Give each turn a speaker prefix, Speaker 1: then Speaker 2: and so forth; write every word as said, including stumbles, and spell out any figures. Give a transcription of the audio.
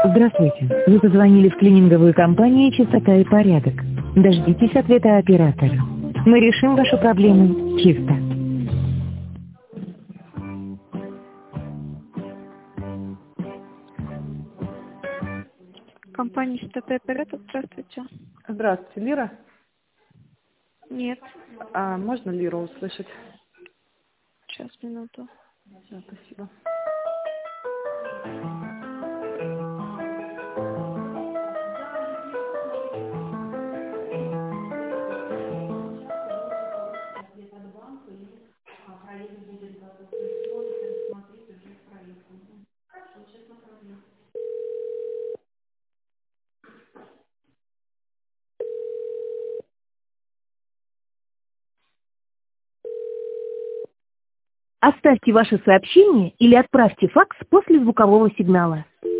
Speaker 1: Здравствуйте. Вы позвонили в клининговую компанию «Чистота и порядок». Дождитесь ответа оператора. Мы решим вашу проблему чисто.
Speaker 2: Компания «Чистота и порядок», здравствуйте.
Speaker 3: Здравствуйте, Лира.
Speaker 2: Нет.
Speaker 3: А можно Лиру услышать?
Speaker 2: Сейчас, минуту.
Speaker 3: Да, спасибо.
Speaker 1: Оставьте ваше сообщение или отправьте факс после звукового сигнала.